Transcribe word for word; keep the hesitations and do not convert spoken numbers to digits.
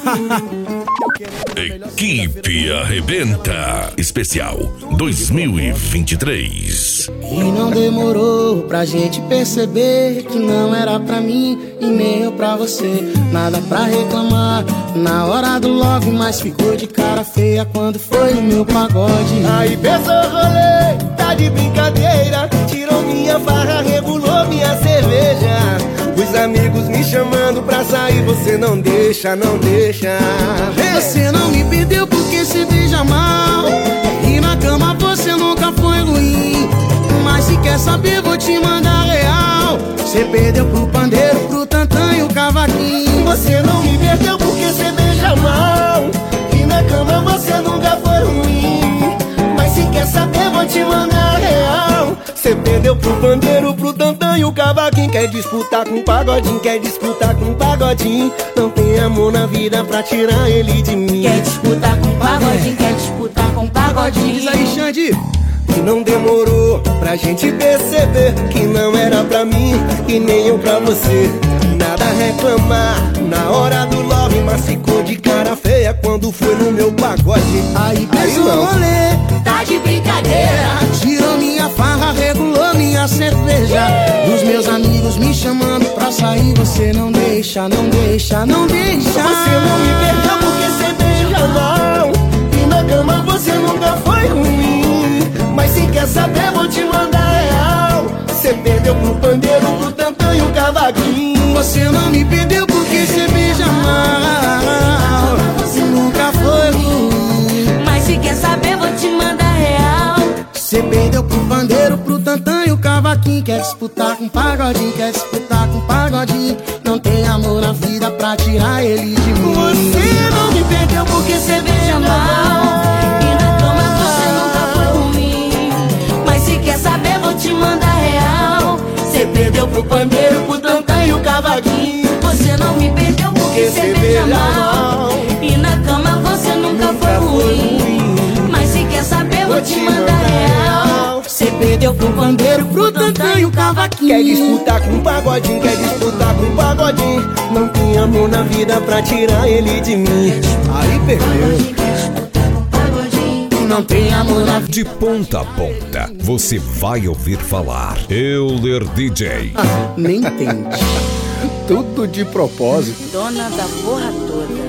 Equipe Arrebenta Especial dois mil e vinte e três. E não demorou pra gente perceber que não era pra mim e nem eu pra você. Nada pra reclamar na hora do love, mas ficou de cara feia quando foi o meu pagode. Aí pensou rolê, tá de brincadeira, tirou minha farra, regulou minha cerveja. Os amigos me chamando pra sair, você não deixa, não deixa. Você não me perdeu porque se beija mal, e na cama você nunca foi ruim. Mas se quer saber vou te mandar real. Você perdeu pro pandeiro, pro tantã e o cavaquinho. Você não me perdeu porque você beija mal, e na cama você nunca foi ruim. Mas se quer saber vou te mandar real. Você perdeu pro pandeiro, pro tantã e o cavaquinho. Quer disputar com o pagodinho, quer disputar com o pagodinho. Não tem amor na vida pra tirar ele de mim. Quer disputar com o pagodinho, quer disputar com o pagodinho. Diz aí, Xande. E não demorou pra gente perceber que não era pra mim e nem eu pra você. Nada a reclamar na hora do love, mas ficou de cara feia quando foi no meu pagode. Aí pensou no rolê, Tá de brincadeira, tirou minha farra, regulou minha cerveja. Os meus amigos me chamando pra sair, você não deixa, não deixa, não deixa. Você não me perdeu porque você beija mal, e na cama você nunca foi ruim. Mas se quer saber vou te mandar real. Você perdeu pro pandeiro, pro tantã e o cavaquinho. Você não me perdeu porque você beija mal, você nunca foi ruim. mas se quer saber vou te mandar real. Você perdeu pro pandeiro, pro tantã e o cavaquinho. Quer disputar com o pagodinho, quer disputar com o pagodinho. Não tem amor na vida pra tirar ele de mim. Você não me perdeu porque você beija mal, E na cama você nunca foi ruim. Mas se quer saber vou te mandar real. você perdeu pro pandeiro, pro tantã e o cavaquinho. Você não me perdeu porque você beija mal, e na cama você nunca foi ruim. Mas se quer saber vou te mandar real. Você perdeu pro pandeiro, pro tantã e o cavaquinho. Quer disputar com o pagodinho, quer disputar com o pagodinho. Não tem amor na vida pra tirar ele de mim. Aí perdeu. Quer disputar com o pagodinho. Não tem amor na vida. De ponta a ponta, você vai ouvir falar Euler D J. Nem tente. Tudo de propósito. Dona da porra toda.